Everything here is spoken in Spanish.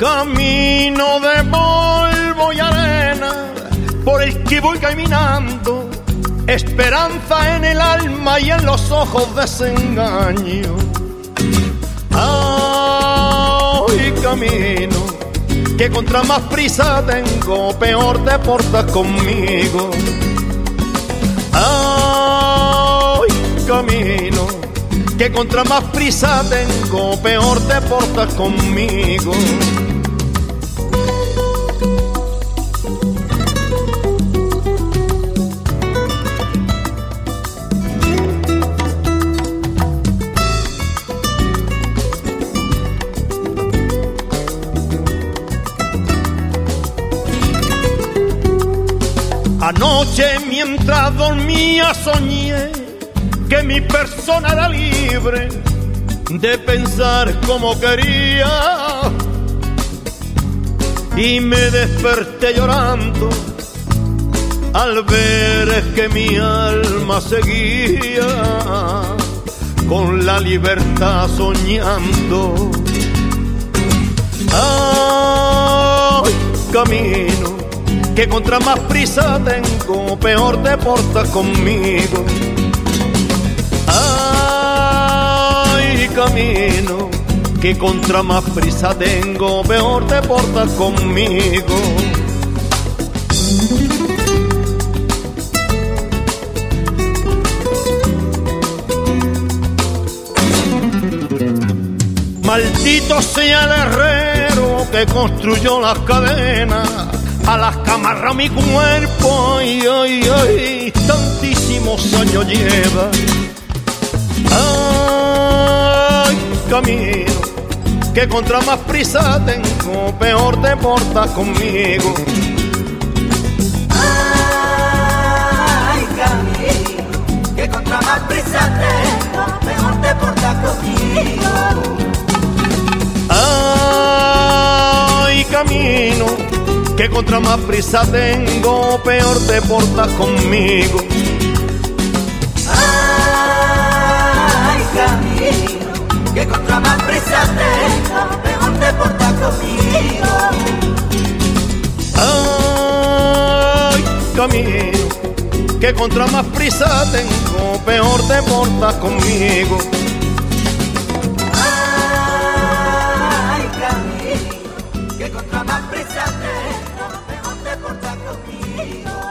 Camino de polvo y arena por el que voy caminando, esperanza en el alma y en los ojos desengaño. Ay, camino, que contra más prisa tengo, peor te portas conmigo. Ay, camino, que contra más prisa tengo, peor te portas conmigo. Anoche mientras dormía soñé que mi persona era libre de pensar como quería, y me desperté llorando al ver que mi alma seguía con la libertad soñando. Ay, camino, que contra más prisa tengo, peor te portas conmigo. Ay, camino, que contra más prisa tengo, peor te portas conmigo. Maldito sea el herrero que construyó las cadenas, a las que amarra mi cuerpo, ay, ay, ay, tantísimos años lleva. Ay, camino, que contra más prisa tengo, peor te portas conmigo. Ay, camino, que contra más prisa tengo, peor te portas conmigo. Ay, camino, que contra más prisa tengo, peor te portas conmigo. Ay, camino, que contra más prisa tengo, peor te portas conmigo. Ay, camino, que contra más prisa tengo, peor te portas conmigo. Ay, camino, que contra más prisa tengo, peor te portas conmigo.